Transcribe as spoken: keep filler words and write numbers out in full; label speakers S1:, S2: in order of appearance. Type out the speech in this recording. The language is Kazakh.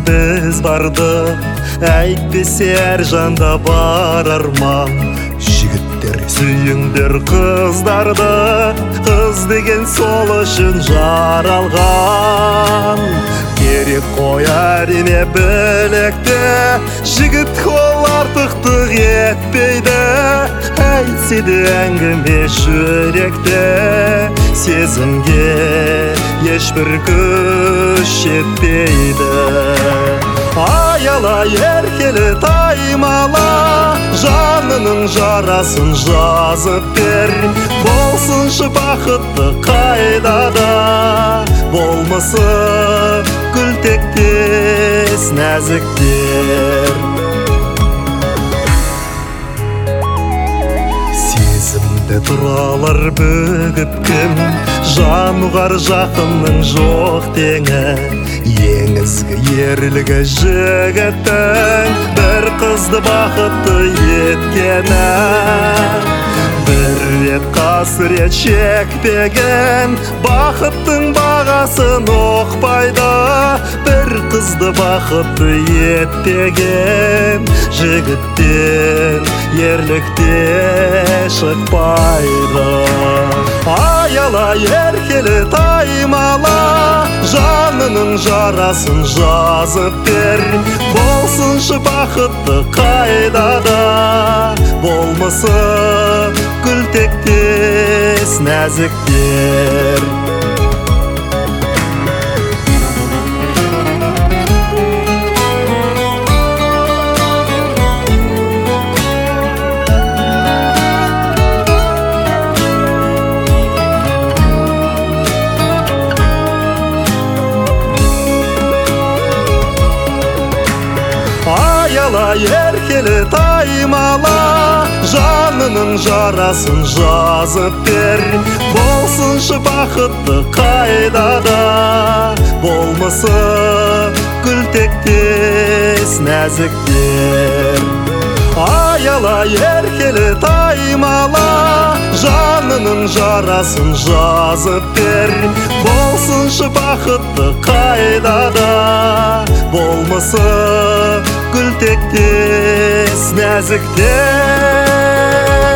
S1: біз бардық, әйтпесе әр жанда бар арман. Жігіттер сүйіңдер қыздарды, қыз деген сол үшін жаралған. Керек қой әрине білекте, жігіт ол артықтық етпейді. Әйтсе де әңгіме жүректе, сезімге ешбір күш жетпейді. Аяла еркелі таймала, жанының жарасын жазып бер. Болсыншы бақытты қайда да, болмысы күлтектес нәзіктер. Сезімді тұралар бөгіп кім, жануғар жақынның жоқ теңі. Ең ізгі ерлігі жігіттің, бір қызды бақытты еткені. Бір рет қасірет шекпеген, бақыттың бағасын ұқпайды. Бір қызды бақытты етпеген, жігіттен ерлікте шықпайды. Аяла еркелі таймала, жанының жарасын жазып бер. Болсыншы бақытты қайда да, болмысы күлтектес нәзіктер. Аяла еркелі таймала, жанының жарасын жазып бер. Болсыншы бақытты қайда да, болмысы күлтектес нәзіктер. Аяла еркелі таймала, жанының жарасын жазып бер. Болсыншы бақытты қайда да, болмысы күлтектес нәзіктер.